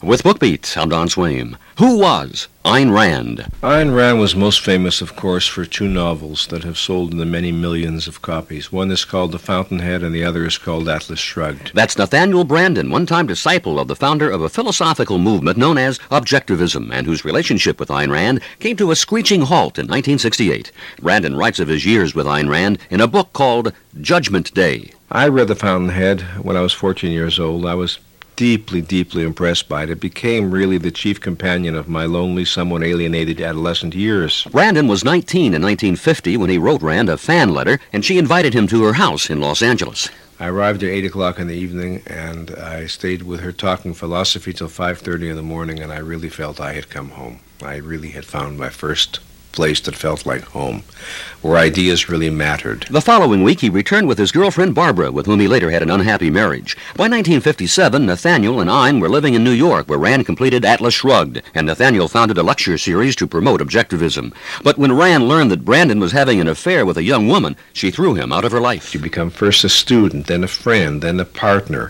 With BookBeat, I'm Don Swaim. Who was Ayn Rand? Ayn Rand was most famous, of course, for two novels that have sold in the many millions of copies. One is called The Fountainhead, and the other is called Atlas Shrugged. That's Nathaniel Branden, one-time disciple of the founder of a philosophical movement known as Objectivism, and whose relationship with Ayn Rand came to a screeching halt in 1968. Branden writes of his years with Ayn Rand in a book called Judgment Day. I read The Fountainhead when I was 14 years old. I was deeply impressed by it. It became really the chief companion of my lonely, somewhat alienated adolescent years. Branden was 19 in 1950 when he wrote Rand a fan letter, and she invited him to her house in Los Angeles. I arrived at 8 o'clock in the evening, and I stayed with her talking philosophy till 5:30 in the morning, and I really felt I had come home. I really had found my first place that felt like home, where ideas really mattered. The following week, he returned with his girlfriend Barbara, with whom he later had an unhappy marriage. By 1957, Nathaniel and Ayn were living in New York, where Rand completed Atlas Shrugged, and Nathaniel founded a lecture series to promote objectivism. But when Rand learned that Branden was having an affair with a young woman, she threw him out of her life. You become first a student, then a friend, then a partner,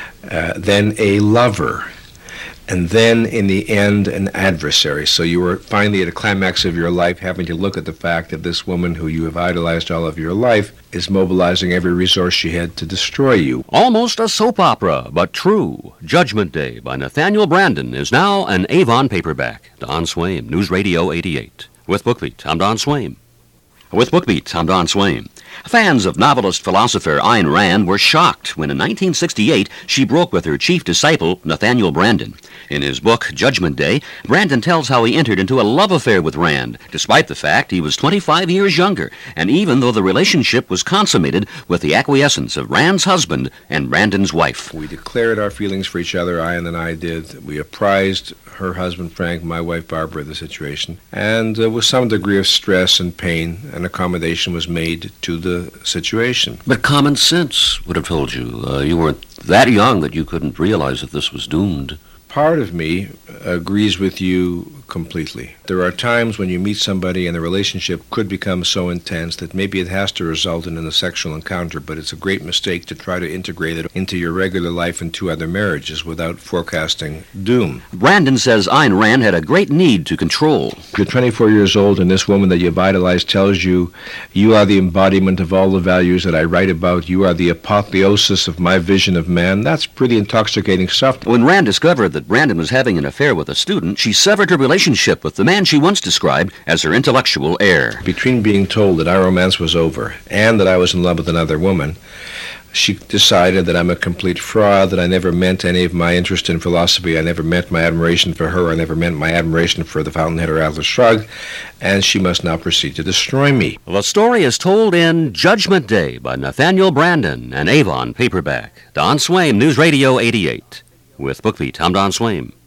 then a lover, and then, in the end, an adversary. So you were finally at a climax of your life having to look at the fact that this woman who you have idolized all of your life is mobilizing every resource she had to destroy you. Almost a soap opera, but true. Judgment Day by Nathaniel Branden is now an Avon paperback. Don Swaim, News Radio 88. With BookBeat, I'm Don Swaim. With BookBeat, I'm Don Swaim. Fans of novelist-philosopher Ayn Rand were shocked when in 1968 she broke with her chief disciple, Nathaniel Branden. In his book, Judgment Day, Branden tells how he entered into a love affair with Rand, despite the fact he was 25 years younger, and even though the relationship was consummated with the acquiescence of Rand's husband and Branden's wife. We declared our feelings for each other, Ayn and I did. We apprised her husband Frank, my wife Barbara, of the situation, and with some degree of stress and pain, an accommodation was made to the situation. But common sense would have told you. You weren't that young that you couldn't realize that this was doomed. Part of me agrees with you completely. There are times when you meet somebody and the relationship could become so intense that maybe it has to result in a sexual encounter, but it's a great mistake to try to integrate it into your regular life and two other marriages without forecasting doom. Branden says Ayn Rand had a great need to control. You're 24 years old and this woman that you've idolized tells you, you are the embodiment of all the values that I write about. You are the apotheosis of my vision of man. That's pretty intoxicating stuff. When Rand discovered that Branden was having an affair with a student, she severed her relationship with the man she once described as her intellectual heir. Between being told that our romance was over and that I was in love with another woman, she decided that I'm a complete fraud, that I never meant any of my interest in philosophy, I never meant my admiration for her, I never meant my admiration for The Fountainhead or Atlas Shrugged, and she must now proceed to destroy me. The story is told in Judgment Day by Nathaniel Branden, an Avon paperback. Don Swaim, News Radio 88. With BookBeat, I'm Don Swaim.